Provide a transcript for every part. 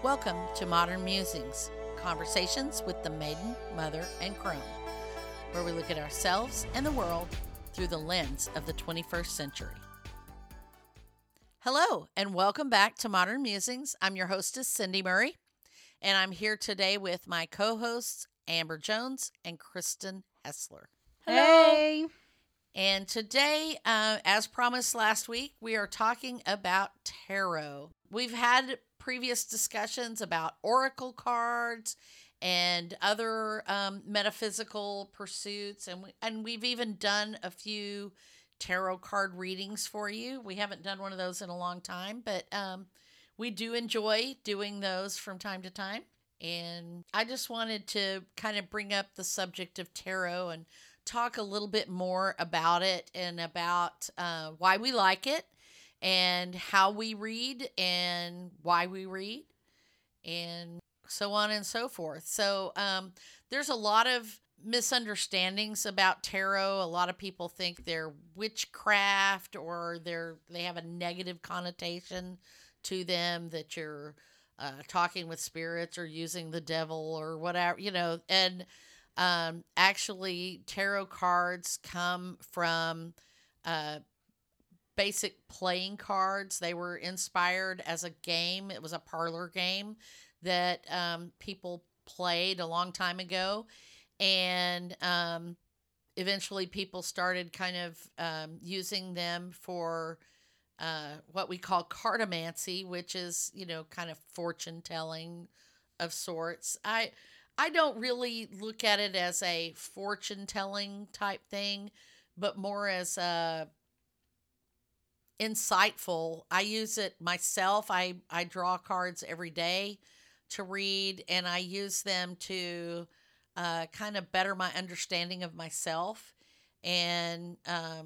Welcome to Modern Musings, conversations with the maiden, mother, and crone, where we look at ourselves and the world through the lens of the 21st century. Hello, and welcome back to Modern Musings. I'm your hostess, Cindy Murray, and I'm here today with my co-hosts, Amber Jones and Kristen Hessler. Hey! And today, as promised last week, we are talking about tarot. We've had previous discussions about oracle cards and other metaphysical pursuits, and we've even done a few tarot card readings for you. We haven't done one of those in a long time, but we do enjoy doing those from time to time. And I just wanted to kind of bring up the subject of tarot and talk a little bit more about it and about why we like it and how we read and why we read and so on and so forth. So there's a lot of misunderstandings about tarot. A lot of people think they're witchcraft or they have a negative connotation to them, that you're talking with spirits or using the devil or whatever, and actually tarot cards come from basic playing cards. They were inspired as a game. It was a parlor game that people played a long time ago, and eventually people started kind of using them for what we call cartomancy, which is, kind of fortune telling of sorts. I don't really look at it as a fortune telling type thing, but more as a insightful. I use it myself. I draw cards every day to read, and I use them to kind of better my understanding of myself. And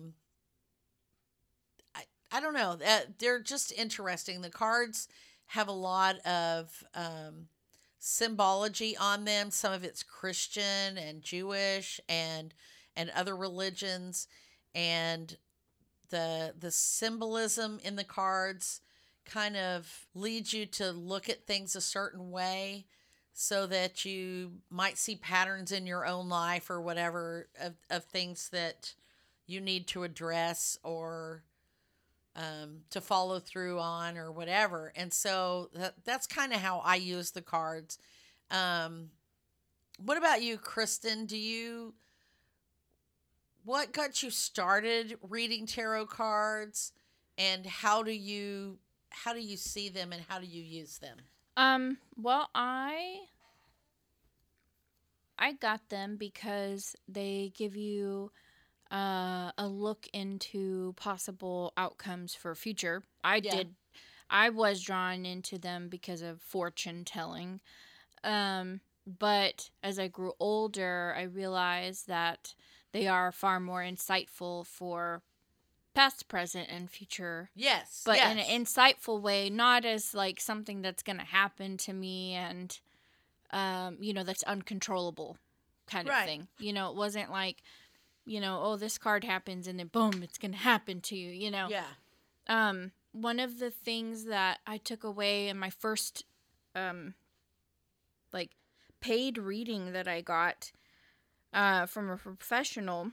I don't know. They're just interesting. The cards have a lot of symbology on them. Some of it's Christian and Jewish and other religions, and the symbolism in the cards kind of leads you to look at things a certain way so that you might see patterns in your own life or whatever of things that you need to address or to follow through on or whatever. And so that's kind of how I use the cards. What about you, Kristen? What got you started reading tarot cards, and how do you see them and how do you use them? Well, I got them because they give you a look into possible outcomes for future. I was drawn into them because of fortune telling. But as I grew older, I realized that they are far more insightful for past, present, and future. Yes. But in an insightful way, not as like something that's going to happen to me and, that's uncontrollable kind of thing. It wasn't like, oh, this card happens and then boom, it's going to happen to you, Yeah. One of the things that I took away in my first, paid reading that I got from a professional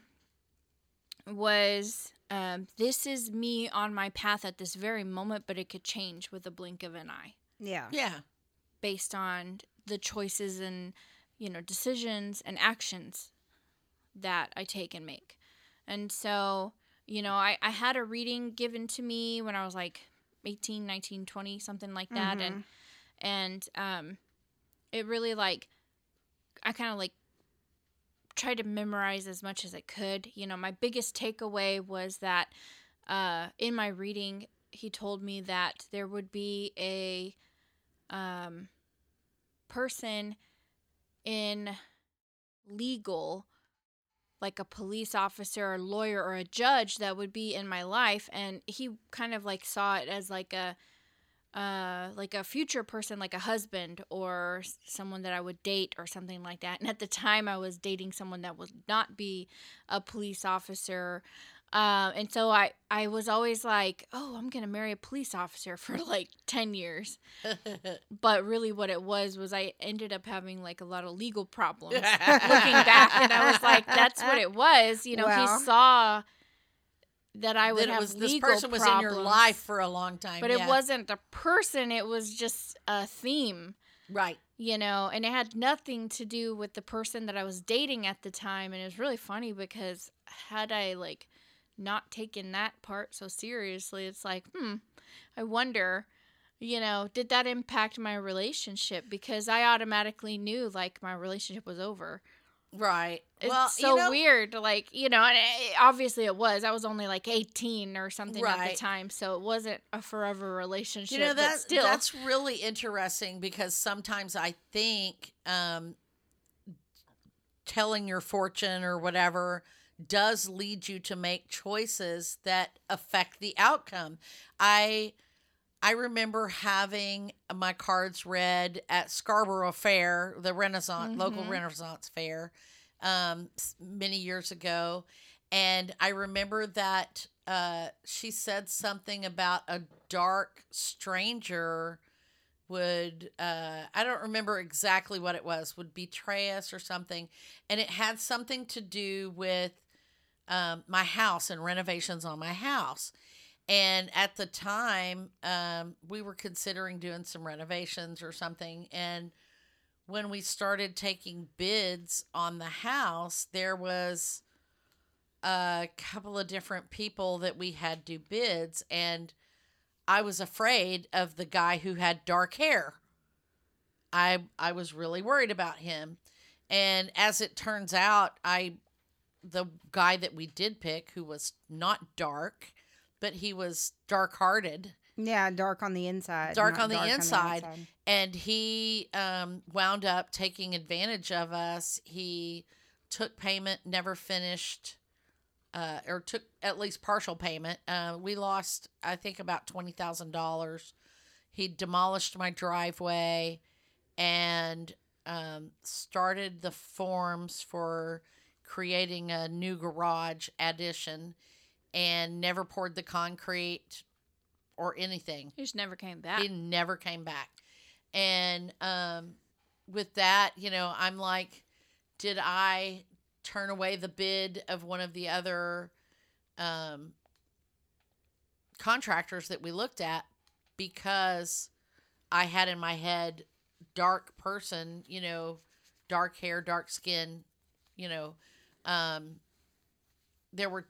was, this is me on my path at this very moment, but it could change with a blink of an eye. Yeah. Based on the choices and, decisions and actions that I take and make. And so, I had a reading given to me when I was like 18, 19, 20, something like that. Mm-hmm. And it really I kind of tried to memorize as much as I could. My biggest takeaway was that in my reading, he told me that there would be a person in legal, like a police officer or lawyer or a judge, that would be in my life, and he kind of saw it as like a future person, like a husband or someone that I would date or something like that. And at the time I was dating someone that would not be a police officer And so I was always like, oh, I'm going to marry a police officer for like 10 years. But really what it was I ended up having like a lot of legal problems looking back. And I was like, that's what it was. You know, he saw that I would have legal problems. This person was in your life for a long time. But it wasn't a person. It was just a theme. Right. You know, and it had nothing to do with the person that I was dating at the time. And it was really funny because had I like not taken that part so seriously, it's like, I wonder, you know, did that impact my relationship? Because I automatically knew like my relationship was over. Right. It's so weird. Like, you know, and obviously it was. I was only like 18 or something at the time. So it wasn't a forever relationship. You know, but still. That's really interesting because sometimes I think telling your fortune or whatever does lead you to make choices that affect the outcome. I remember having my cards read at Scarborough Fair, the Renaissance, local Renaissance fair, many years ago. And I remember that she said something about a dark stranger would, I don't remember exactly what it was, would betray us or something. And it had something to do with my house and renovations on my house. And at the time, we were considering doing some renovations or something. And when we started taking bids on the house, there was a couple of different people that we had do bids. And I was afraid of the guy who had dark hair. I was really worried about him. And as it turns out, the guy that we did pick, who was not dark, but he was dark-hearted. Yeah, dark on the inside. Dark on the inside. And he wound up taking advantage of us. He took payment, never finished, or took at least partial payment. We lost, I think, about $20,000. He demolished my driveway and started the forms for creating a new garage addition and never poured the concrete or anything. He just never came back. He never came back. And with that, you know, I'm like, did I turn away the bid of one of the other contractors that we looked at because I had in my head dark person, you know, dark hair, dark skin, you know. There were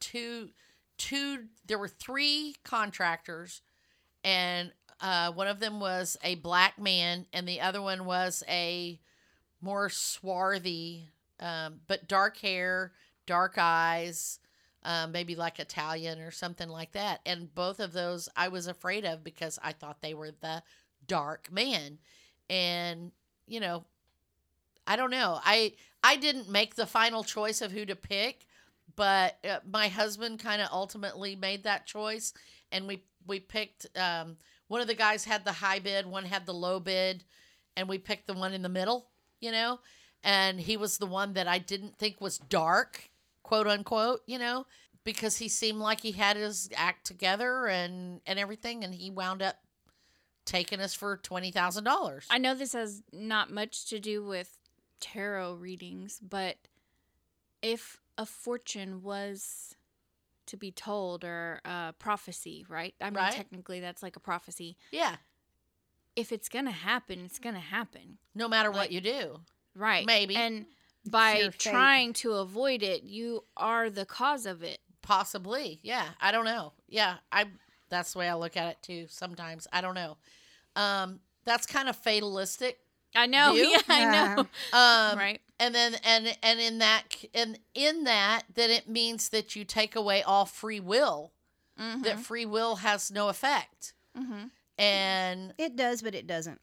there were three contractors, and one of them was a black man, and the other one was a more swarthy, but dark hair, dark eyes, maybe like Italian or something like that. And both of those I was afraid of because I thought they were the dark man. And, you know, I don't know. I didn't make the final choice of who to pick, but my husband kind of ultimately made that choice. And we picked, one of the guys had the high bid, one had the low bid, and we picked the one in the middle, you know, and he was the one that I didn't think was dark, quote unquote, you know, because he seemed like he had his act together and everything. And he wound up taking us for $20,000. I know this has not much to do with tarot readings, but if a fortune was to be told, or a prophecy, right? I mean, technically that's like a prophecy. Yeah. If it's going to happen, it's going to happen. No matter what you do. Right. Maybe. And by trying to avoid it, you are the cause of it. Possibly. Yeah. I don't know. Yeah. That's the way I look at it too sometimes. I don't know. That's kind of fatalistic. I know. view. Yeah, I know. Right. And then and in that then it means that you take away all free will. Mm-hmm. That free will has no effect. Mm-hmm. And it does, but it doesn't.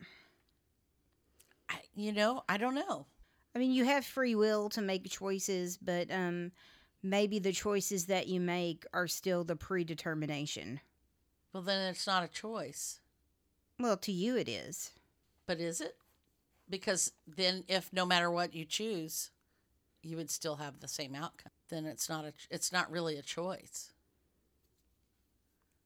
I don't know. I mean, you have free will to make choices, but maybe the choices that you make are still the predetermination. Well, then it's not a choice. Well, to you it is. But is it? Because then if no matter what you choose, you would still have the same outcome. Then it's not really a choice.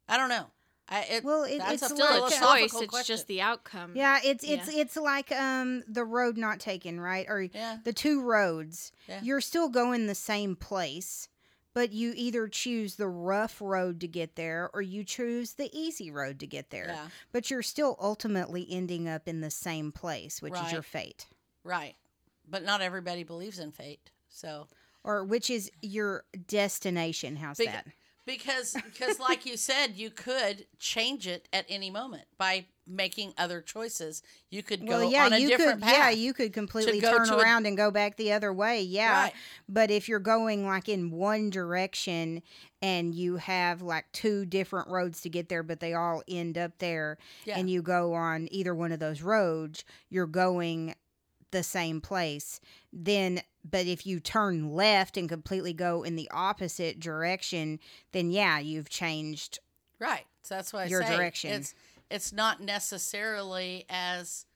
I don't know. It's that's Still a philosophical choice. It's question. just the outcome. Yeah, it's like the road not taken, right? Or Yeah. the two roads. Yeah. You're still going the same place, but you either choose the rough road to get there or you choose the easy road to get there. Yeah. But you're still ultimately ending up in the same place, which is your Right. fate. Right. But not everybody believes in fate. So Or which is your destination. How's Bec- that? because like you said, you could change it at any moment by making other choices. You could go on a different path. Yeah, you could completely go turn to a- around and go back the other way. Yeah. Right. But if you're going like in one direction and you have like two different roads to get there, but they all end up there, Yeah. and you go on either one of those roads, you're going the same place. But if you turn left and completely go in the opposite direction, then yeah, you've changed. Right. So that's why I Your say direction. it's not necessarily as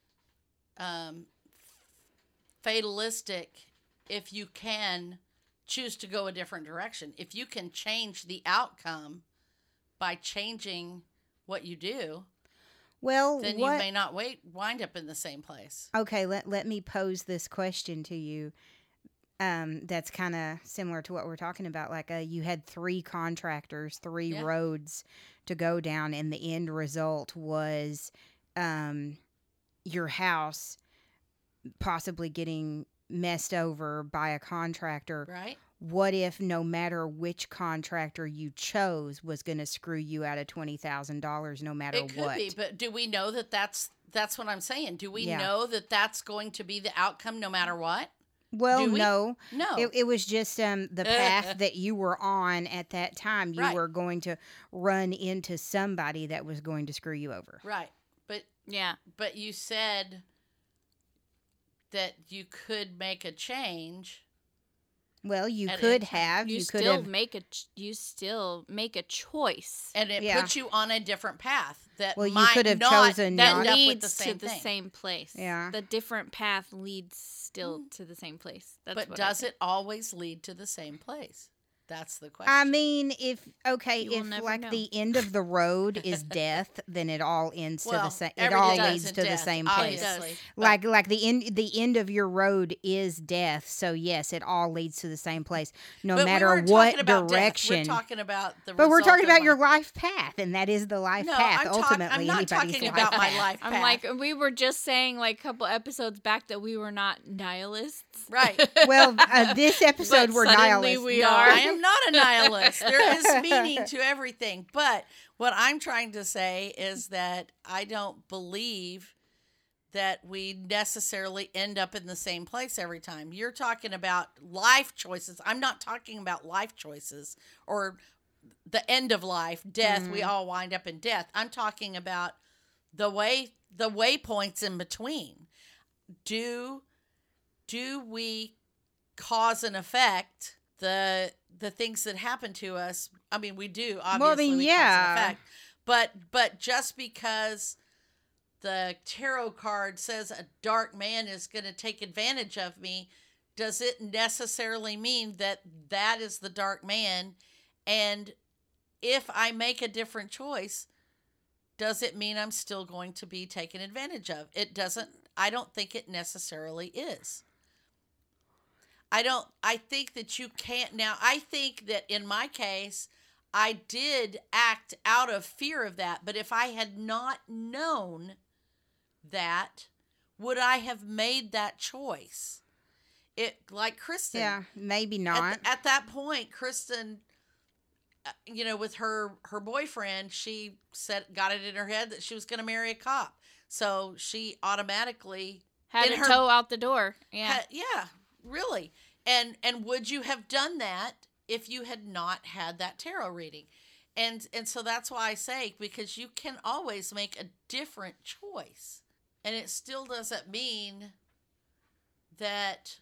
fatalistic if you can choose to go a different direction. If you can change the outcome by changing what you do, Well, then what? you may not wind up in the same place. Okay, let me pose this question to you. That's kind of similar to what we're talking about. Like, you had three contractors, three Yeah. roads to go down, and the end result was your house possibly getting messed over by a contractor. Right? What if no matter which contractor you chose was going to screw you out of $20,000 no matter It could what? be, but do we know that that's what I'm saying? Do we Yeah. know that that's going to be the outcome no matter what? Well, Do we? no. No. It was just the path that you were on at that time. You Right. were going to run into somebody that was going to screw you over. Right. Yeah. But you said that you could make a change. Well, you At could any time. have. You You could still have. make a choice And it Yeah. puts you on a different path that Well, you might could have not chosen that end up with leads the same to the thing. same place. Yeah. The different path leads still to the same place. That's But what I does think. it always lead to the same place? That's the question. I mean, You will if never like know. the end of the road is death, then it all ends to the Well, same. It everything all does leads in to the death, same place. obviously. Like the end of your road is death. So yes, it all leads to the same place, no But we matter weren't what talking about death. direction. We're talking about the But we're result talking of about my- your life path, and that is the life No, path. I'm Ultimately, I'm not anybody's talking life about my path. life path. I'm like, we were just saying like a couple episodes back that we were not nihilists. Right. Well, this episode But we're suddenly nihilists. we No, are. I am not a nihilist. There is meaning to everything. But what I'm trying to say is that I don't believe that we necessarily end up in the same place every time. You're talking about life choices. I'm not talking about life choices or the end of life, death. We all wind up in death. I'm talking about the waypoints in between. Do we cause and effect the things that happen to us? I mean, we do. Obviously, we cause yeah. and effect. But just because the tarot card says a dark man is going to take advantage of me, does it necessarily mean that that is the dark man? And if I make a different choice, does it mean I'm still going to be taken advantage of? It doesn't. I don't think it necessarily is. I think that you can't. Now, I think that in my case, I did act out of fear of that. But if I had not known that, would I have made that choice? Like Kristen. Yeah, maybe not. At that point, Kristen, with her boyfriend, she got it in her head that she was going to marry a cop. So she automatically Had in a her- toe out the door. Yeah. yeah, really. And would you have done that if you had not had that tarot reading? And so that's why I say, because you can always make a different choice. And it still doesn't mean that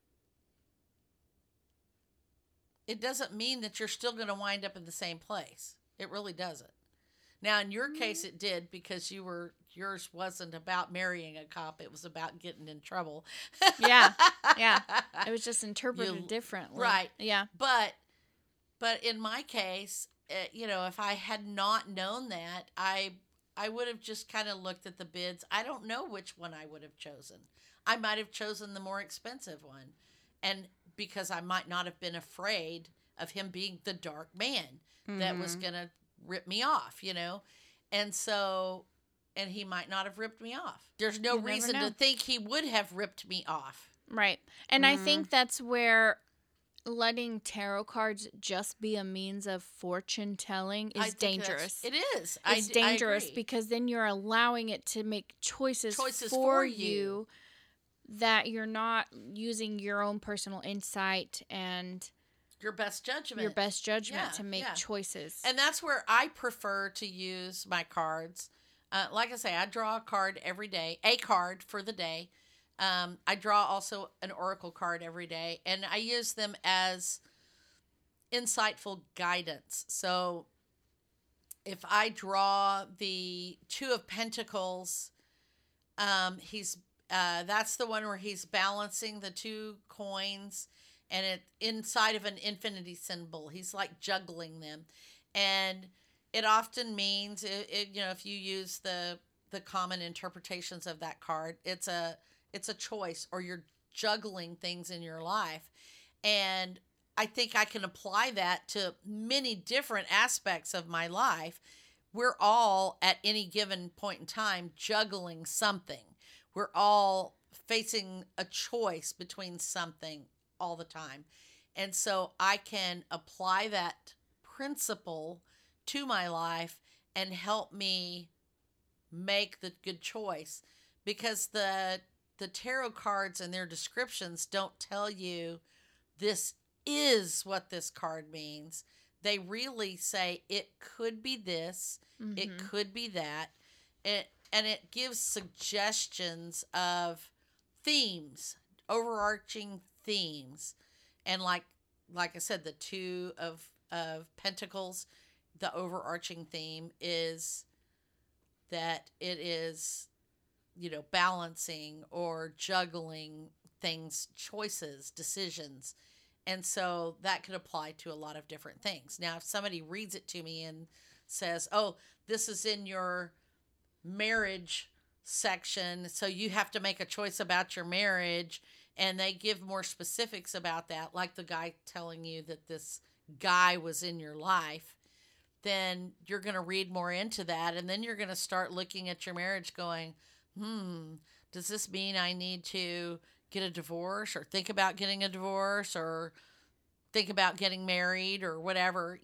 you're still going to wind up in the same place. It really doesn't. Now, in your case, it did, because yours wasn't about marrying a cop. It was about getting in trouble. Yeah. Yeah. It was just interpreted differently. Right. Yeah. But in my case, if I had not known that, I would have just kind of looked at the bids. I don't know which one I would have chosen. I might have chosen the more expensive one, and because I might not have been afraid of him being the dark man that was going to rip me off, and so, and he might not have ripped me off. There's no reason to think he would have ripped me off. Right. And I think that's where letting tarot cards just be a means of fortune telling is dangerous. It is. It's dangerous because then you're allowing it to make choices for you that you're not using your own personal insight and your best judgment to make choices. And that's where I prefer to use my cards. Like I say, I draw a card every day, a card for the day. I draw also an oracle card every day, and I use them as insightful guidance. So if I draw the Two of Pentacles, that's the one where he's balancing the two coins, and it inside of an infinity symbol. He's like juggling them, and it often means if you use the common interpretations of that card, it's a choice, or you're juggling things in your life. And I think I can apply that to many different aspects of my life. We're all at any given point in time juggling something. We're all facing a choice between something all the time. And so I can apply that principle to my life and help me make the good choice, because the tarot cards and their descriptions don't tell you this is what this card means. They really say it could be this, it could be that. And it gives suggestions of themes, overarching themes. And like I said, the Two of Pentacles, the overarching theme is that it is, balancing or juggling things, choices, decisions. And so that could apply to a lot of different things. Now, if somebody reads it to me and says, oh, this is in your marriage section, so you have to make a choice about your marriage, and they give more specifics about that, like the guy telling you that this guy was in your life, then you're going to read more into that, and then you're going to start looking at your marriage going, does this mean I need to get a divorce, or think about getting a divorce, or think about getting married, or whatever,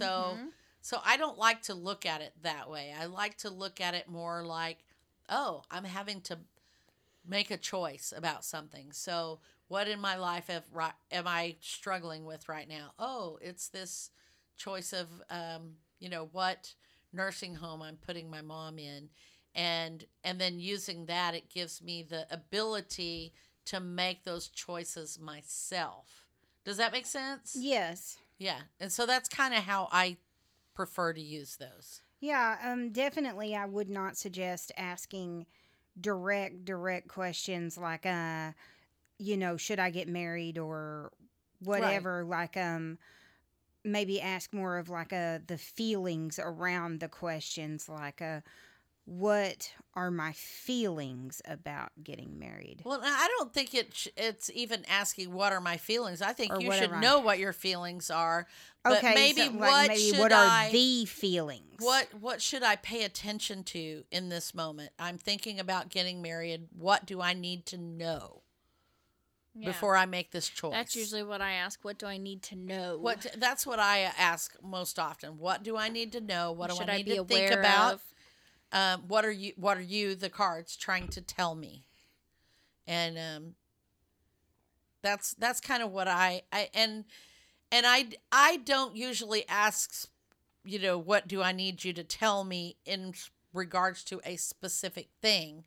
So I don't like to look at it that way. I like to look at it more like, oh, I'm having to make a choice about something. So what in my life am I struggling with right now? Oh, it's this choice of, what nursing home I'm putting my mom in. And then using that, it gives me the ability to make those choices myself. Does that make sense? Yes. Yeah. And so that's kind of how I prefer to use those. Yeah, definitely I would not suggest asking direct questions like should I get married or whatever, right. Like maybe ask more of like the feelings around the questions, like what are my feelings about getting married? Well, I don't think it's even asking what are my feelings. I think you should know what your feelings are. But okay, maybe so what are the feelings? What should I pay attention to in this moment? I'm thinking about getting married. What do I need to know before I make this choice? That's usually what I ask. What do I need to know? That's what I ask most often. What do I need to know? What do I need to think aware about? Of? What are you, the cards, trying to tell me? And that's kind of what I don't usually ask, what do I need you to tell me in regards to a specific thing.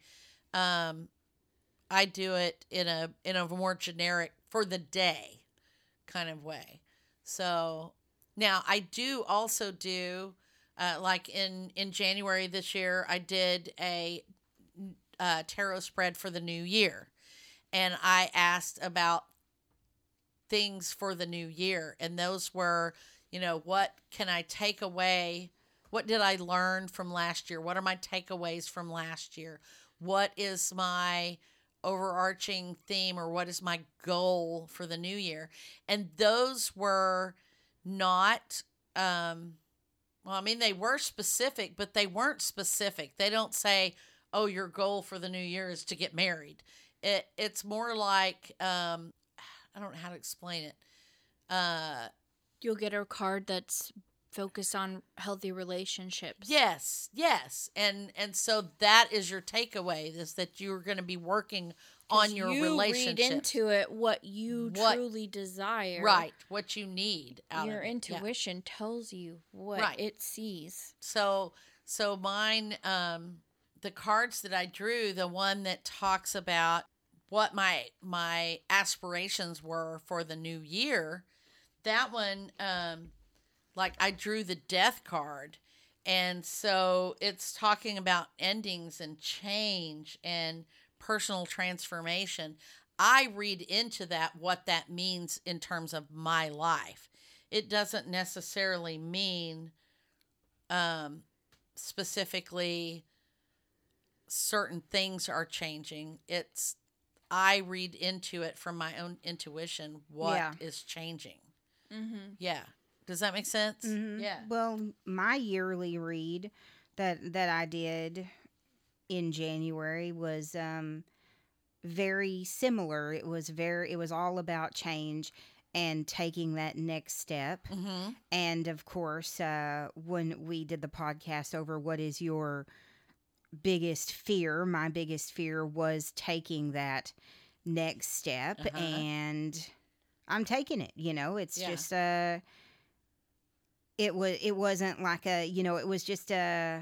I do it in a more generic for the day kind of way. So now I do also do. Like in January this year, I did a tarot spread for the new year. And I asked about things for the new year. And those were, What can I take away? What did I learn from last year? What are my takeaways from last year? What is my overarching theme, or what is my goal for the new year? And those were not, they were specific, but they weren't specific. They don't say, oh, your goal for the new year is to get married. It's more like, I don't know how to explain it. You'll get a card that's focused on healthy relationships. Yes. And so that is your takeaway, is that you're going to be working on your relationships. You read into it what you truly desire. Right. What you need out your of it. intuition tells you what it sees. So mine, the cards that I drew, the one that talks about what my aspirations were for the new year, that one, like I drew the death card. And so it's talking about endings and change and personal transformation. I read into that what that means in terms of my life. It doesn't necessarily mean specifically certain things are changing. I read into it from my own intuition what is changing. Mm-hmm. Yeah. Does that make sense? Mm-hmm. Yeah. Well, my yearly read that I did in January was very similar. It was all about change and taking that next step. Mm-hmm. And of course, when we did the podcast over what is your biggest fear, my biggest fear was taking that next step, and I'm taking it. It's just it wasn't like it was just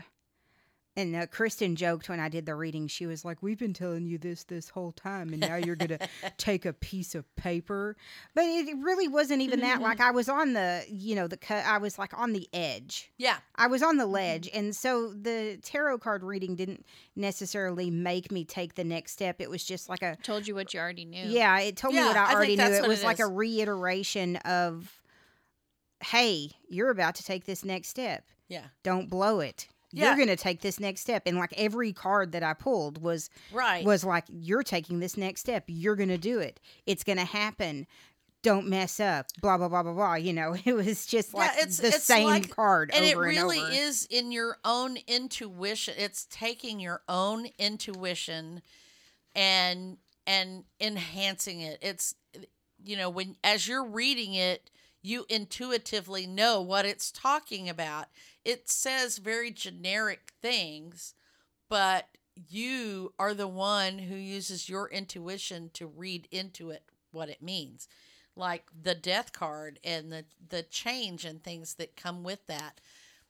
and Kristen joked when I did the reading. She was like, "We've been telling you this whole time, and now you're going to take a piece of paper." But it really wasn't even that. Like, I was on I was like on the edge. Yeah. I was on the ledge. And so the tarot card reading didn't necessarily make me take the next step. It was just like told you what you already knew. Yeah, it told me what I already knew. It was like is. a reiteration of, hey, you're about to take this next step. Yeah. Don't blow it. You're going to take this next step. And like every card that I pulled was like, you're taking this next step. You're going to do it. It's going to happen. Don't mess up. Blah, blah, blah, blah, blah. It was just like it's the same like, card and over and over. And it really is in your own intuition. It's taking your own intuition and enhancing it. It's, when as you're reading it, you intuitively know what it's talking about. It says very generic things, but you are the one who uses your intuition to read into it what it means. Like the death card and the change and things that come with that.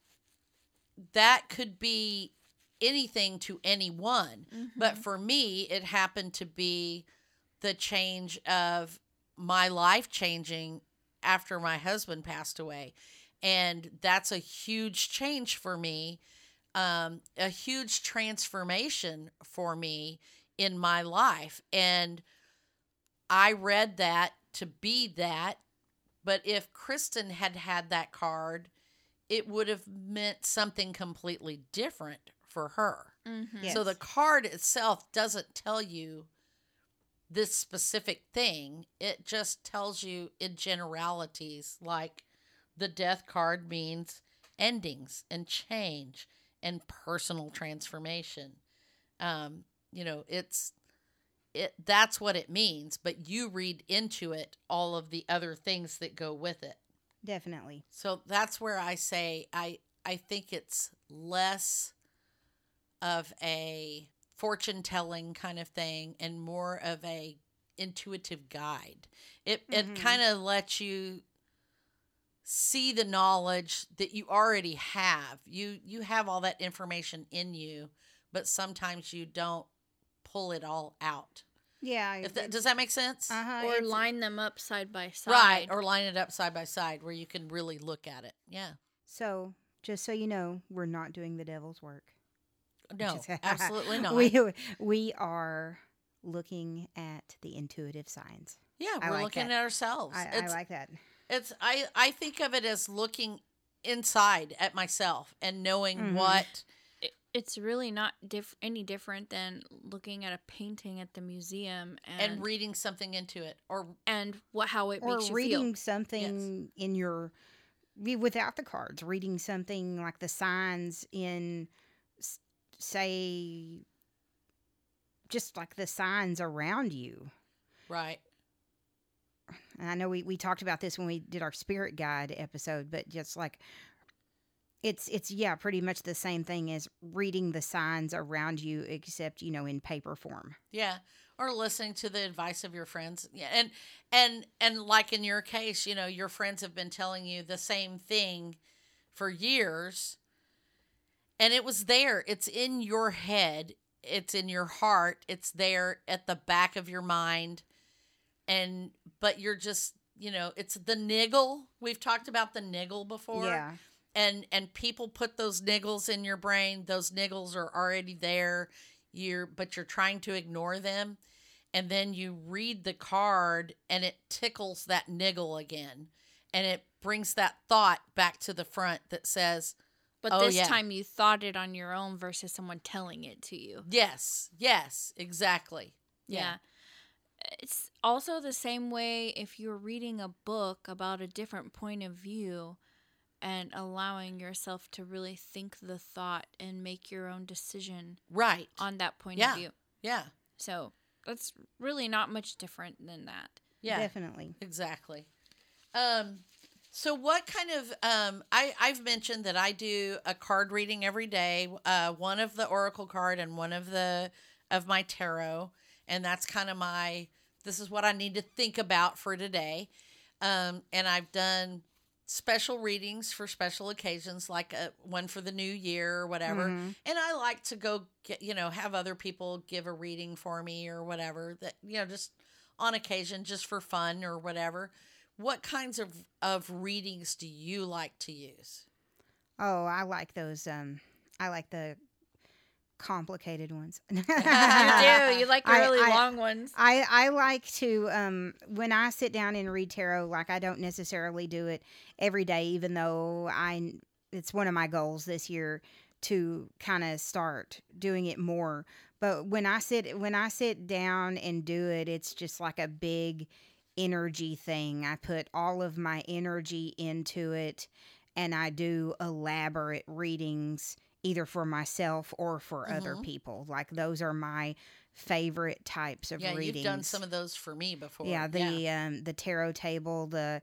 That could be anything to anyone. Mm-hmm. But for me, it happened to be the change of my life changing after my husband passed away. And that's a huge change for me, a huge transformation for me in my life. And I read that to be that. But if Kristen had had that card, it would have meant something completely different for her. Mm-hmm. Yes. So the card itself doesn't tell you this specific thing. It just tells you in generalities, like the death card means endings and change and personal transformation. That's what it means, but you read into it all of the other things that go with it. Definitely. So that's where I say I think it's less of a fortune telling kind of thing and more of a intuitive guide. It kind of lets you see the knowledge that you already have. You have all that information in you, but sometimes you don't pull it all out. Yeah. Does that make sense? Or line them up side by side. Right, or line it up side by side where you can really look at it. Yeah. So, just so you know, we're not doing the devil's work. No, absolutely not. We are looking at the intuitive signs. Yeah, we're looking at ourselves. I like that. I think of it as looking inside at myself and knowing what. It's really not any different than looking at a painting at the museum and reading something into it, and how it makes you reading feel. something in your without the cards, reading something like the signs in, say, just like the signs around you. Right. And I know we talked about this when we did our spirit guide episode, but just like it's pretty much the same thing as reading the signs around you, except, in paper form. Yeah. Or listening to the advice of your friends. Yeah. And like in your case, your friends have been telling you the same thing for years. And it was there. It's in your head. It's in your heart. It's there at the back of your mind. But you're just, it's the niggle. We've talked about the niggle before. Yeah. And people put those niggles in your brain. Those niggles are already there. But you're trying to ignore them. And then you read the card and it tickles that niggle again. And it brings that thought back to the front that says, but this time you thought it on your own versus someone telling it to you. Yes, exactly. Yeah. It's also the same way if you're reading a book about a different point of view and allowing yourself to really think the thought and make your own decision on that point of view. Yeah. So that's really not much different than that. Yeah. Definitely. Exactly. So what kind of, I've mentioned that I do a card reading every day, one of the oracle card and one of my tarot. And that's kind of this is what I need to think about for today. And I've done special readings for special occasions, like one for the new year or whatever. And I like to go get, have other people give a reading for me or whatever, that, just on occasion, just for fun or whatever. What kinds of readings do you like to use? Oh, I like those. I like the complicated ones. You do. You like the really long ones. I like to, when I sit down and read tarot, like I don't necessarily do it every day, even though it's one of my goals this year to kind of start doing it more. But when I sit down and do it, it's just like a big energy thing. I put all of my energy into it, and I do elaborate readings either for myself or for other people. Like those are my favorite types of readings. You've done some of those for me before. Yeah, the tarot table, the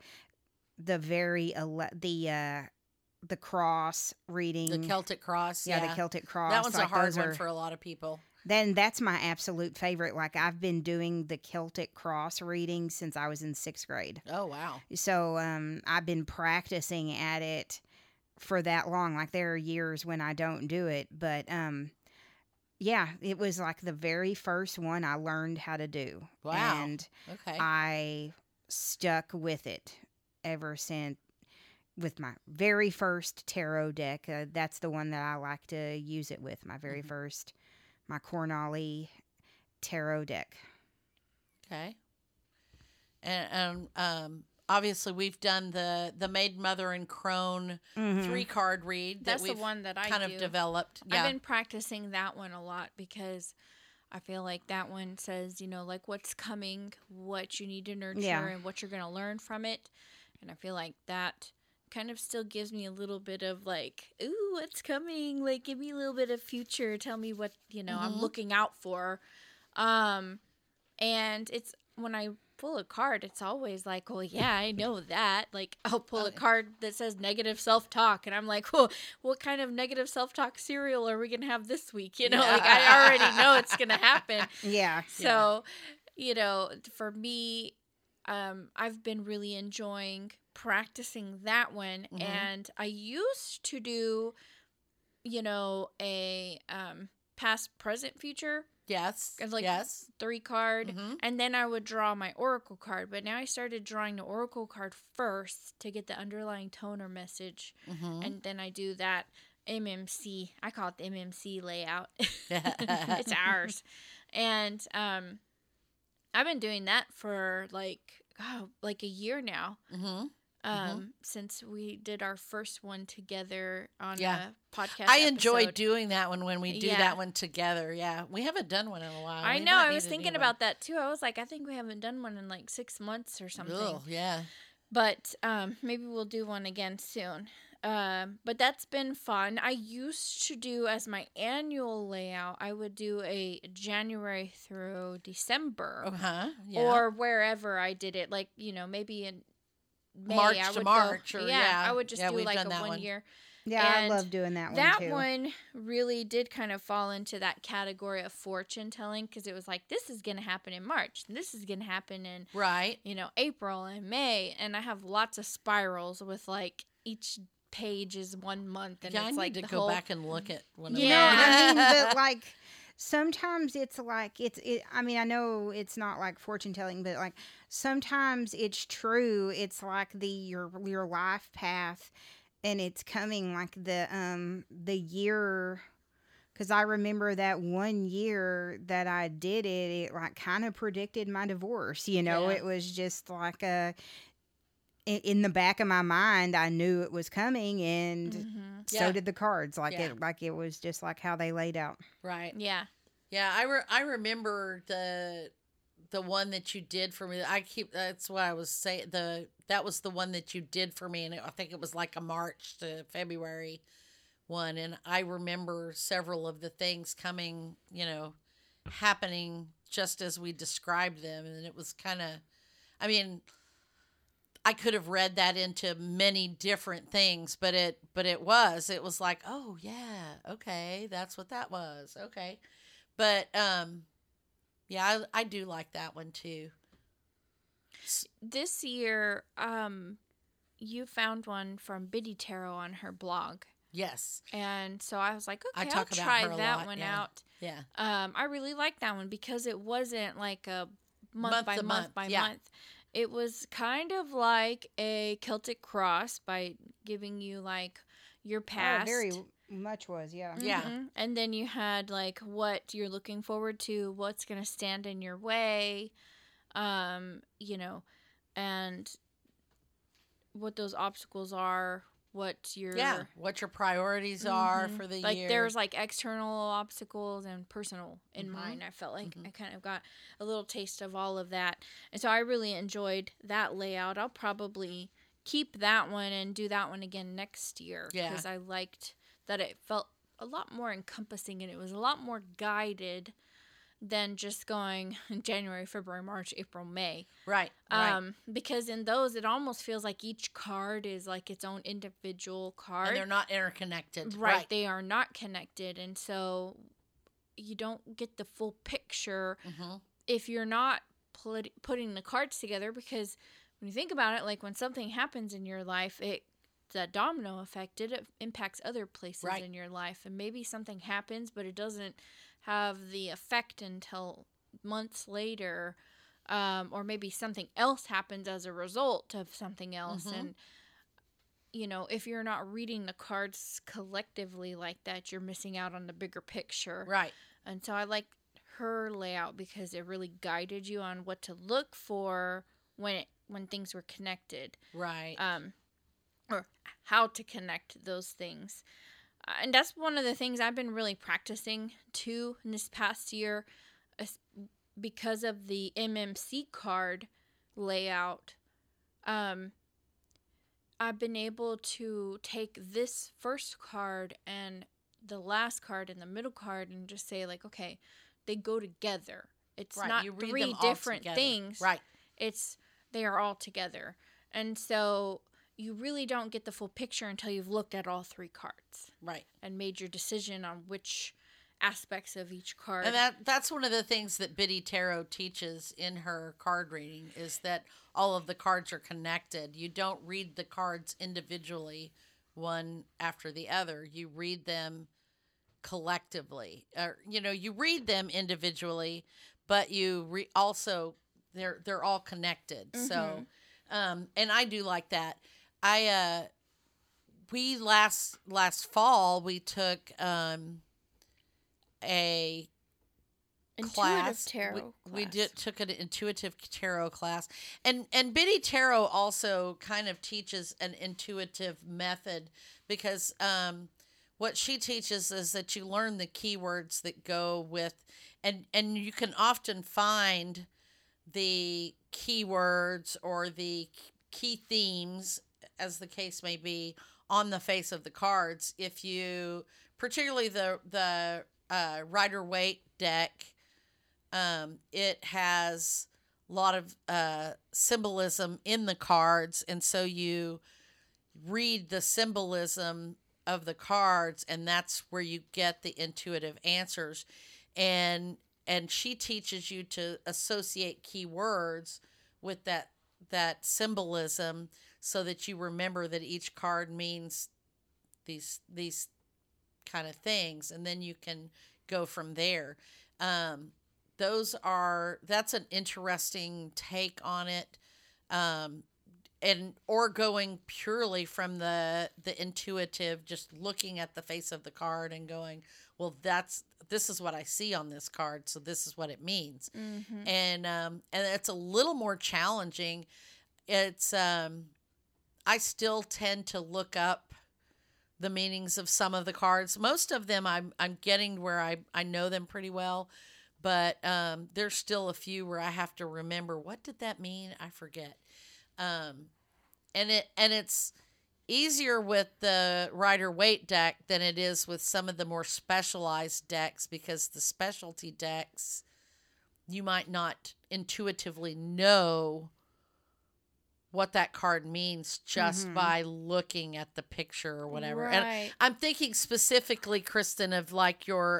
cross reading, the Celtic cross. Yeah, the Celtic cross. That one's a hard one for a lot of people. Then that's my absolute favorite. Like I've been doing the Celtic cross reading since I was in 6th grade. Oh wow! So I've been practicing at it for that long. Like there are years when I don't do it, but yeah, it was like the very first one I learned how to do. Wow! And okay, I stuck with it ever since. With my very first tarot deck, that's the one that I like to use it with. My very first. My Cornali tarot deck. Okay. And obviously we've done the Maid, Mother, and Crone 3-card read. That's the one that I kind of developed. Yeah. I've been practicing that one a lot because I feel like that one says, like what's coming, what you need to nurture, and what you're going to learn from it. And I feel like that kind of still gives me a little bit of like, ooh, what's coming? Like, give me a little bit of future. Tell me what, I'm looking out for. And it's when I pull a card, it's always like, oh, yeah, I know that. Like, I'll pull a card that says negative self-talk. And I'm like, oh, what kind of negative self-talk cereal are we going to have this week? Like, I already know it's going to happen. Yeah. So, for me, I've been really enjoying practicing that one, and I used to do a past, present, future, yes, 3-card, and then I would draw my oracle card. But now I started drawing the oracle card first to get the underlying tone or message, and then I do that MMC. I call it the MMC layout. It's ours. And I've been doing that for like a year now. since we did our first one together on Yeah. a podcast. I enjoy episode. doing that one when we do Yeah. that one together. Yeah. We haven't done one in a while. I We know. might I need was to thinking do about that too. I was like, I think we haven't done one in like 6 months or something. one. Ugh, yeah. But maybe we'll do one again soon. But that's been fun. I used to do as my annual layout, I would do a January through December Uh-huh. Yeah. or wherever I did it. Like, maybe in May, March I to would March go, or I would just do we've like done a that 1 year. Yeah, I And love doing that one That too. one really did kind of fall into that category of fortune telling because it was like, this is going to happen in March. And this is going to happen in, Right. April and May. And I have lots of spirals with like each page is 1 month. And Yeah, I it's need like to the go whole, back and look at one of You Yeah. know, I mean, those. but like sometimes it's like I mean, I know it's not like fortune telling, but like sometimes it's true. It's like your life path, and it's coming like the year. Because I remember that 1 year that I did it, it like kind of predicted my divorce. Yeah. It was just like in the back of my mind, I knew it was coming, and Mhm. so Yeah. did the cards. Like Yeah. it was just like how they laid out. Right. Yeah. Yeah, I remember the one that you did for me. That's what I was saying. That was the one that you did for me, and I think it was like a March to February one. And I remember several of the things coming, happening just as we described them, and it was kind of, I mean, I could have read that into many different things, but it was like, oh yeah, okay, that's what that was, okay. But yeah, I do like that one too. This year, you found one from Biddy Tarot on her blog. Yes. And so I was like, I okay, talk I'll about try her a that lot, one yeah. out. Yeah. I really liked that one because it wasn't like a month by to month by yeah. month. It was kind of like a Celtic cross by giving you like your past. Oh, very much was, yeah. Yeah. Mhm. And then you had like what you're looking forward to, what's going to stand in your way, and what those obstacles are, what your what your priorities are for the like year. there's like external obstacles and personal in Mhm. mine. I felt like I kind of got a little taste of all of that, and so I really enjoyed that layout. I'll probably keep that one and do that one again next year Yeah. because I liked that it felt a lot more encompassing and it was a lot more guided than just going January, February, March, April, May. Right. Because in those it almost feels like each card is like its own individual card. And they're not interconnected. Right, they are not connected, and so you don't get the full picture Mm-hmm. if you're not putting the cards together. Because when you think about it, like when something happens in your life, that domino effect, it impacts other places Right. in your life, and maybe something happens, but it doesn't have the effect until months later, or maybe something else happens as a result of something else, Mhm. and if you're not reading the cards collectively like that, you're missing out on the bigger picture. Right. And so I like her layout because it really guided you on what to look for when things were connected. Right. Or how to connect those things. And that's one of the things I've been really practicing too in this past year because of the MMC card layout. I've been able to take this first card and the last card and the middle card and just say like, okay, they go together. It's Right, not you read three them all different together. things. Right. They are all together. And so you really don't get the full picture until you've looked at all three cards Right. and made your decision on which aspects of each card. And that's one of the things that Biddy Tarot teaches in her card reading is that all of the cards are connected. You don't read the cards individually, one after the other. You read them collectively. Or you read them individually, but you also they're all connected. So, and I do like that. We last fall we took a class. tarot We class. took an intuitive tarot class, and Biddy Tarot also kind of teaches an intuitive method because what she teaches is that you learn the keywords that go with, and you can often find the keywords or the key themes, as the case may be, on the face of the cards. If you, particularly the Rider Waite deck, it has a lot of symbolism in the cards, and so you read the symbolism of the cards, and that's where you get the intuitive answers. And she teaches you to associate keywords with that symbolism, so that you remember that each card means these kind of things, and then you can go from there. That's an interesting take on it. Or going purely from the intuitive, just looking at the face of the card and going, well, this is what I see on this card, so this is what it means. Mm-hmm. And it's a little more challenging. It's I still tend to look up the meanings of some of the cards. Most of them I'm getting where I know them pretty well, but there's still a few where I have to remember, what did that mean? I forget. And it's easier with the Rider Waite deck than it is with some of the more specialized decks, because the specialty decks, you might not intuitively know what that card means just by looking at the picture or whatever. Right. And I'm thinking specifically, Kristen, of like your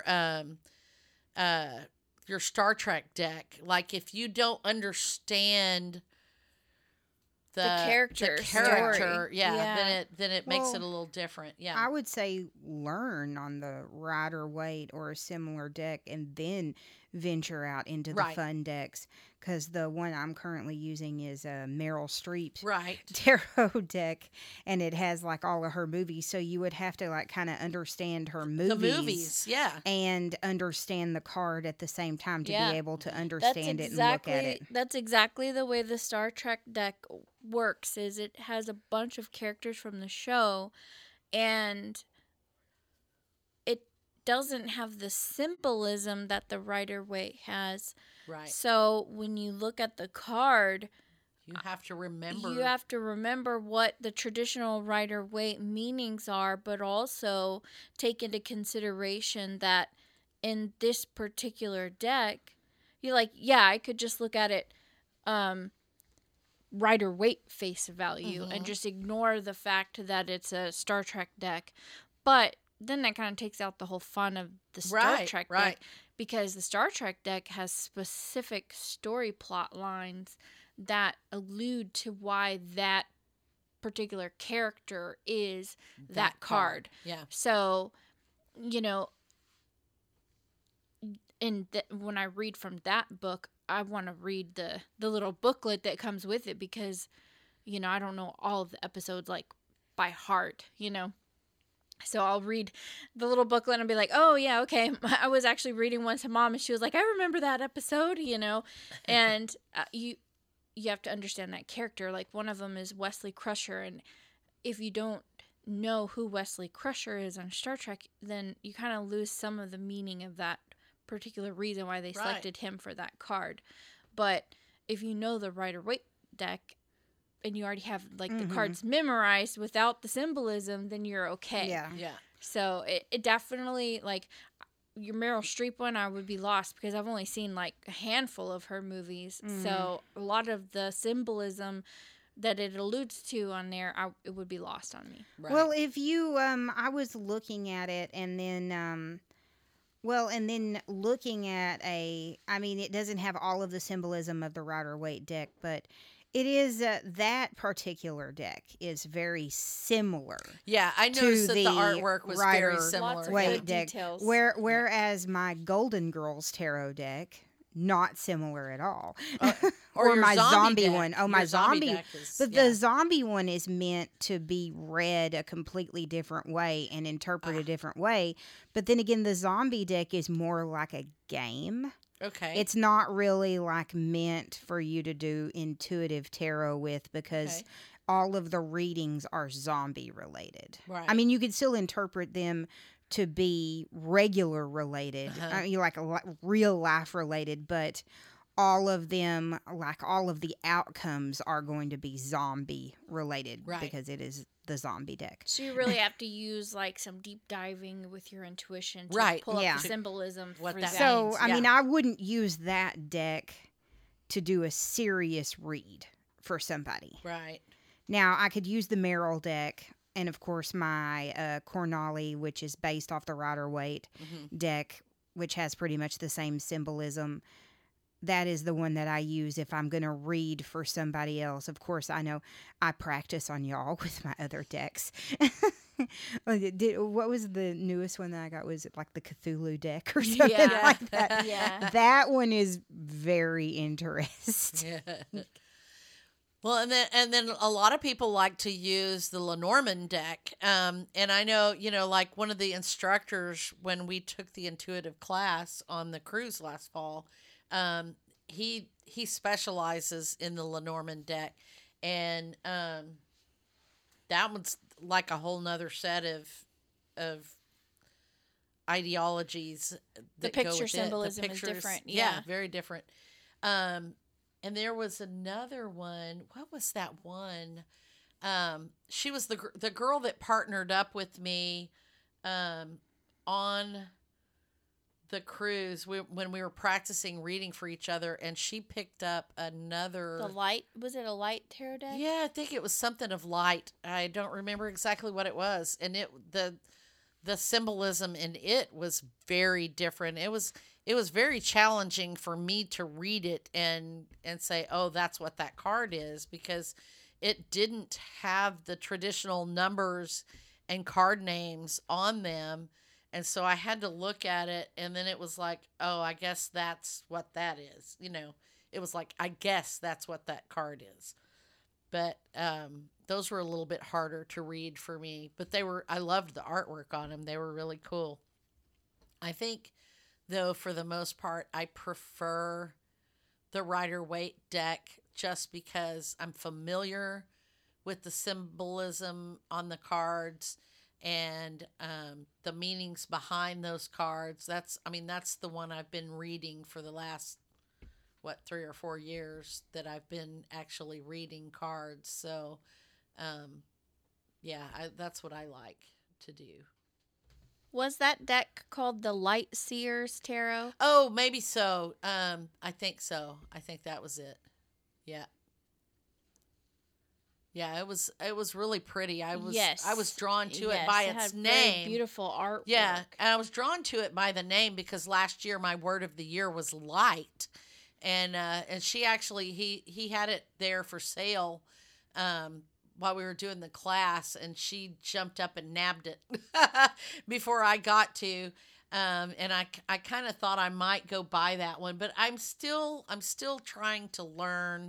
Star Trek deck. Like, if you don't understand the character, story. yeah, then it makes Well, it a little different. Yeah. I would say learn on the Rider Waite or a similar deck, and then venture out into the Right. fun decks. Because the one I'm currently using is a Meryl Streep Right. tarot deck, and it has like all of her movies. So you would have to like kind of understand her movies, The movies, yeah. and understand the card at the same time to Yeah. be able to understand it and look at it. That's exactly the way the Star Trek deck works. Is it has a bunch of characters from the show, and it doesn't have the symbolism that the Rider Waite has. Right. So when you look at the card, You have to remember. you have to remember what the traditional Rider Waite meanings are, but also take into consideration that in this particular deck, you're like, yeah, I could just look at it Rider Waite face value and just ignore the fact that it's a Star Trek deck. But then that kind of takes out the whole fun of the Star Right, Trek right. deck, because the Star Trek deck has specific story plot lines that allude to why that particular character is that card. Yeah. So, you know, when I read from that book, I want to read the little booklet that comes with it, because, you know, I don't know all of the episodes like by heart, you know. So I'll read the little booklet and be like, oh, yeah, okay. I was actually reading one to Mom, and she was like, I remember that episode, you know. And you have to understand that character. Like, one of them is Wesley Crusher, and if you don't know who Wesley Crusher is on Star Trek, then you kind of lose some of the meaning of that particular reason why they selected him for that card. But if you know the Rider Waite deck, and you already have like the cards memorized without the symbolism, then you're okay. Yeah. Yeah. So it definitely, like, your Meryl Streep one, I would be lost because I've only seen like a handful of her movies. So a lot of the symbolism that it alludes to on there, it would be lost on me. Right. Well, if you, I was looking at it, and then, and then looking at I mean, it doesn't have all of the symbolism of the Rider Waite deck, but it is, that particular deck is very similar yeah, I to noticed that the the artwork was very Rider similar. Lots of Waite good deck. details. Whereas my Golden Girls tarot deck, not similar at all. Or your my zombie deck. one. Oh, Your my zombie. deck is, But yeah. the zombie one is meant to be read a completely different way and interpreted a different way. But then again, the zombie deck is more like a game. Okay. It's not really like meant for you to do intuitive tarot with, because Okay. all of the readings are zombie related. Right. I mean, you could still interpret them to be regular related, Uh-huh. like real life related, but all of them, like all of the outcomes, are going to be zombie related, Right. because it is the zombie deck. So you really have to use like some deep diving with your intuition to Right. pull Yeah. up the symbolism What for that that. So, means, I mean, yeah. I wouldn't use that deck to do a serious read for somebody. Right. Now, I could use the Merrill deck, and of course, my Cornali, which is based off the Rider-Waite Mm-hmm. deck, which has pretty much the same symbolism. That is the one that I use if I'm going to read for somebody else. Of course, I know I practice on y'all with my other decks. What was the newest one that I got? Was it like the Cthulhu deck or something Yeah. like that? Yeah. That one is very interesting. Yeah. Well, and then a lot of people like to use the Lenormand deck. And I know, like one of the instructors when we took the intuitive class on the cruise last fall, he specializes in the Lenormand deck, and that one's like a whole nother set of ideologies that go picture with it. The symbolism is pictures, different, yeah. very different. And there was another one. What was that one? She was the girl that partnered up with me on the cruise when we were practicing reading for each other, and she picked up another. The light, was it a light tarot deck? Yeah, I think it was something of light. I don't remember exactly what it was, and the symbolism in it was very different. It was very challenging for me to read it and say, oh, that's what that card is, because it didn't have the traditional numbers and card names on them. And so I had to look at it, and then it was like, oh, I guess that's what that is. It was like, I guess that's what that card is. But those were a little bit harder to read for me. But I loved the artwork on them. They were really cool. I think, though, for the most part, I prefer the Rider-Waite deck just because I'm familiar with the symbolism on the cards and the meanings behind those cards. That's the one I've been reading for the last 3 or 4 years that I've been actually reading cards. So that's what I like to do. Was that deck called the Light Seers Tarot? Oh, maybe so. I think so. I think that was it. Yeah. Yeah, it was really pretty. I was drawn to it by its had name. Very beautiful artwork. Yeah, and I was drawn to it by the name because last year my word of the year was light, and she actually he had it there for sale, while we were doing the class, and she jumped up and nabbed it before I got to, and I kind of thought I might go buy that one, but I'm still trying to learn,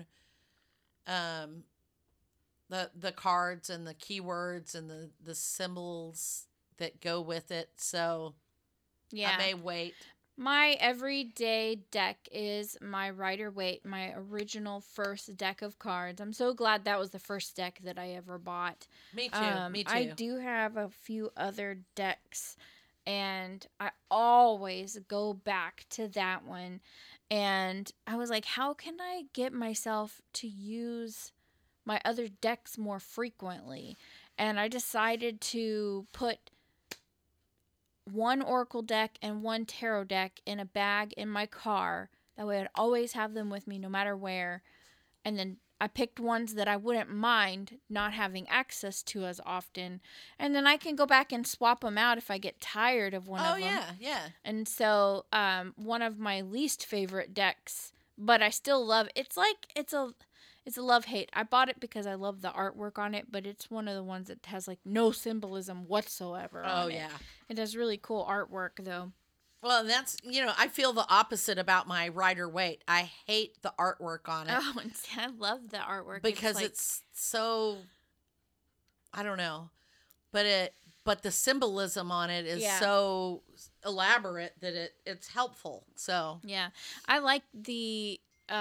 the cards and the keywords and the symbols that go with it. So Yeah. I may wait. My everyday deck is my Rider-Waite, my original first deck of cards. I'm so glad that was the first deck that I ever bought. Me too. Me too. I do have a few other decks, and I always go back to that one. And I was like, how can I get myself to use my other decks more frequently? And I decided to put one Oracle deck and one Tarot deck in a bag in my car. That way I'd always have them with me no matter where. And then I picked ones that I wouldn't mind not having access to as often. And then I can go back and swap them out if I get tired of one of them. Oh, yeah. And so one of my least favorite decks, but I still love, it's a love-hate. I bought it because I love the artwork on it, but it's one of the ones that has like no symbolism whatsoever on it. Yeah. It has really cool artwork though. Well, that's, I feel the opposite about my Rider-Waite. I hate the artwork on it. Oh, and I love the artwork. Because it's so, I don't know, but but the symbolism on it is Yeah. so elaborate that it's helpful. So Yeah. I like the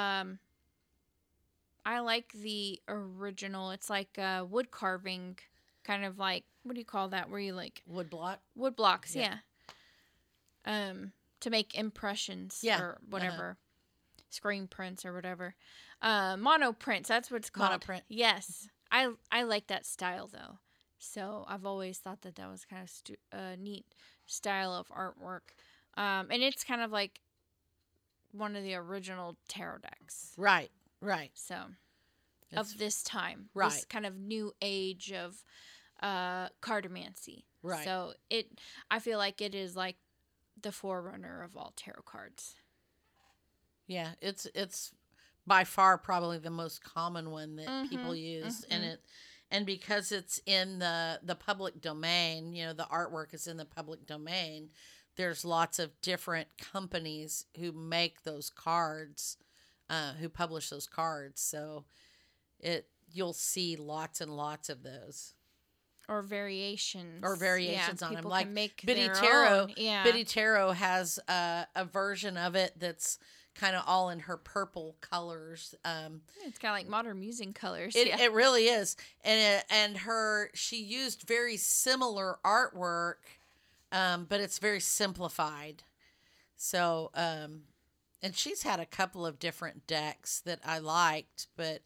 original. It's like wood carving, kind of like, what do you call that? Where you like wood block. wood blocks, Yeah. yeah. To make impressions Yeah. or whatever. Screen prints or whatever. Mono prints, that's what it's called. Monoprint. Yes. I like that style though. So I've always thought that was kind of neat style of artwork. And it's kind of like one of the original tarot decks. Right. Right. So It's- of this time. Right. This kind of new age of cartomancy. Right. So I feel like it is like the forerunner of all tarot cards. Yeah, it's by far probably the most common one that people use, and because it's in the public domain, the artwork is in the public domain. There's lots of different companies who make those cards, who publish those cards. So you'll see lots and lots of those. Or variations. Or variations on them. People Like can make Biddy their Tarot. own. Yeah. Biddy Tarot has a version of it that's kind of all in her purple colors. It's kind of like modern music colors. It really is. And she used very similar artwork, but it's very simplified. So, and she's had a couple of different decks that I liked, but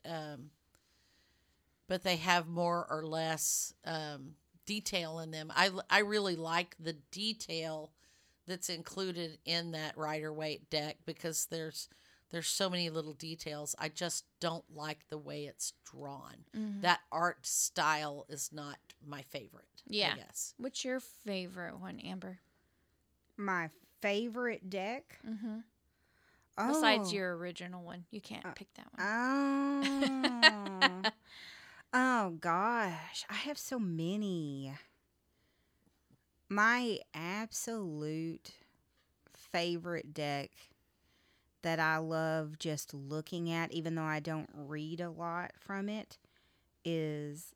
they have more or less detail in them. I really like the detail that's included in that Rider-Waite deck because there's so many little details. I just don't like the way it's drawn. Mm-hmm. That art style is not my favorite. Yeah. I guess. What's your favorite one, Amber? My favorite deck? Mm-hmm. Oh. Besides your original one. You can't pick that one. Oh. Oh, gosh. I have so many. My absolute favorite deck that I love just looking at, even though I don't read a lot from it, is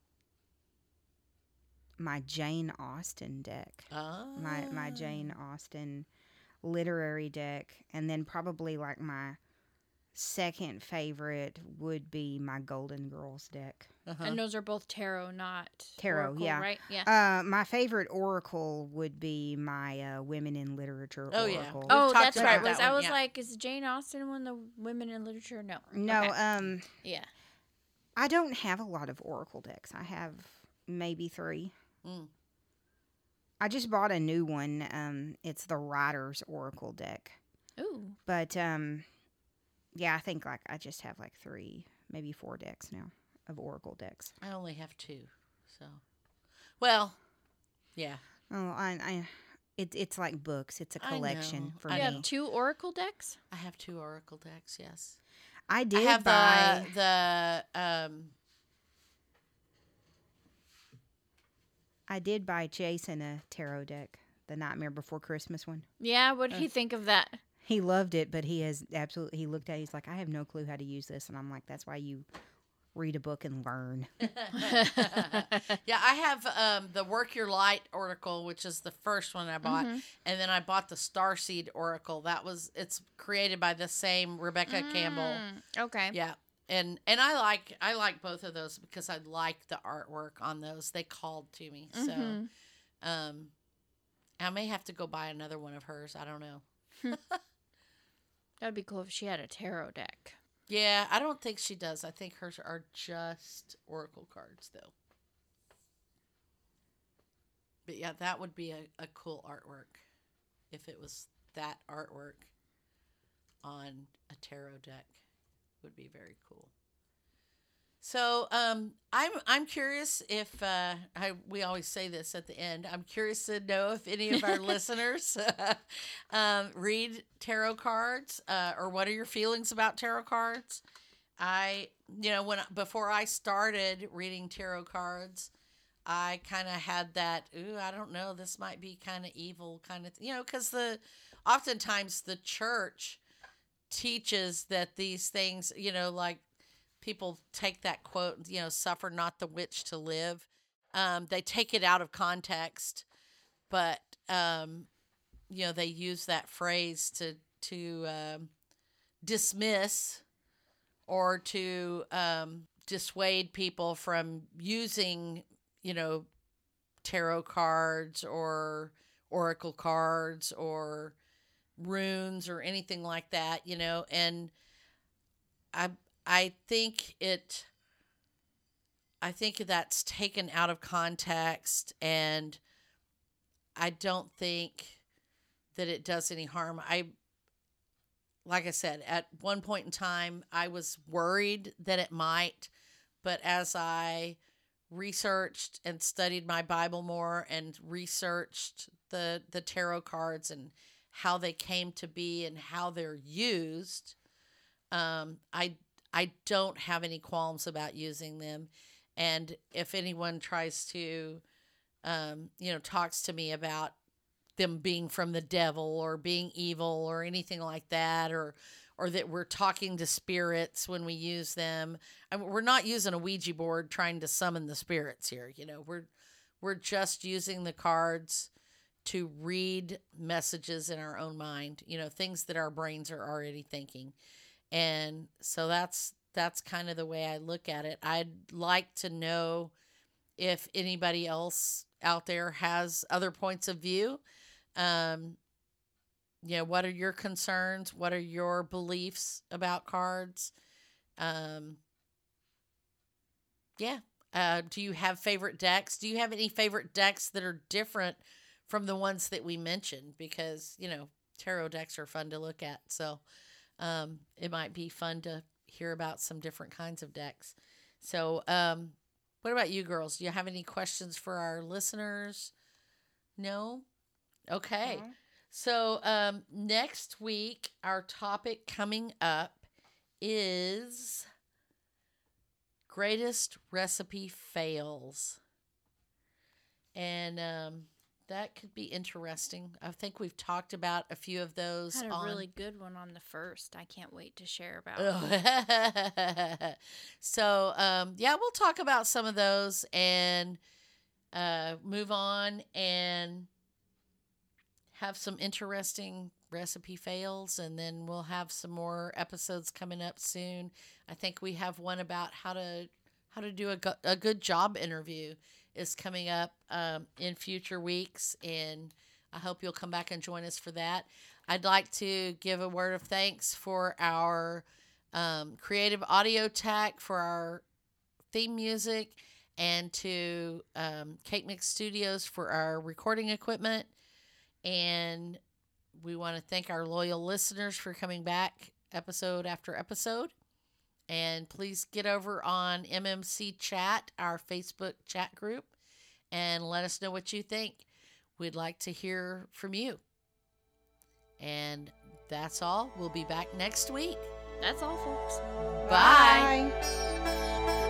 my Jane Austen deck. Oh. My Jane Austen literary deck. And then probably like my second favorite would be my Golden Girls deck. Uh-huh. And those are both tarot, not Tarot, oracle, yeah. right? Yeah. My favorite oracle would be my Women in Literature Oh, yeah. oracle. Oh, talked that's about right. that I one, was yeah. like, is Jane Austen one the women in literature? No. No, Okay. Yeah. I don't have a lot of oracle decks. I have maybe 3. Mm. I just bought a new one. It's the Writer's Oracle deck. Ooh. But yeah, I think like I just have like 3, maybe 4 decks now of oracle decks. I only have 2. So, well, yeah. Oh, it's like books. It's a I know. collection for I me. You have 2 oracle decks? I have 2 oracle decks. Yes. I did I have buy I did buy Jason a tarot deck, the Nightmare Before Christmas one. Yeah. What did he think of that? He loved it, but he looked at it, he's like, I have no clue how to use this. And I'm like, that's why you read a book and learn. Yeah, I have the Work Your Light Oracle, which is the first one I bought, and then I bought the Starseed Oracle. It's created by the same Rebecca Campbell. Okay. Yeah, and I like both of those because I like the artwork on those. They called to me, so I may have to go buy another one of hers. I don't know. That'd be cool if she had a tarot deck. Yeah, I don't think she does. I think hers are just oracle cards, though. But yeah, that would be a cool artwork if it was that artwork on a tarot deck. Would be very cool. So I'm curious if we always say this at the end. I'm curious to know if any of our listeners read tarot cards or what are your feelings about tarot cards. Before I started reading tarot cards, I kind of had that. I don't know. This might be kind of evil, kind of. Because oftentimes the church teaches that these things, like. People take that quote, suffer not the witch to live. They take it out of context, but they use that phrase to dismiss or to dissuade people from using, tarot cards or oracle cards or runes or anything like that, and I think that's taken out of context, and I don't think that it does any harm. Like I said, at one point in time, I was worried that it might, but as I researched and studied my Bible more and researched the tarot cards and how they came to be and how they're used, I don't have any qualms about using them. And if anyone tries to, talks to me about them being from the devil or being evil or anything like that, or that we're talking to spirits when we use them, we're not using a Ouija board trying to summon the spirits here. We're just using the cards to read messages in our own mind, things that our brains are already thinking. And so that's kind of the way I look at it. I'd like to know if anybody else out there has other points of view. What are your concerns? What are your beliefs about cards? Do you have favorite decks? Do you have any favorite decks that are different from the ones that we mentioned? Because, tarot decks are fun to look at. So, it might be fun to hear about some different kinds of decks. So, what about you girls? Do you have any questions for our listeners? No? Okay. No. So, next week, our topic coming up is greatest recipe fails. And, that could be interesting. I think we've talked about a few of those. Had a really good one on the first. I can't wait to share about. So, we'll talk about some of those and move on and have some interesting recipe fails, and then we'll have some more episodes coming up soon. I think we have one about how to do a good job interview is coming up in future weeks, and I hope you'll come back and join us for that. I'd like to give a word of thanks for our creative audio tech for our theme music, and to Cake Mix Studios for our recording equipment. And we want to thank our loyal listeners for coming back episode after episode. And please get over on MMC Chat, our Facebook chat group, and let us know what you think. We'd like to hear from you. And that's all. We'll be back next week. That's all, folks. Bye. Bye.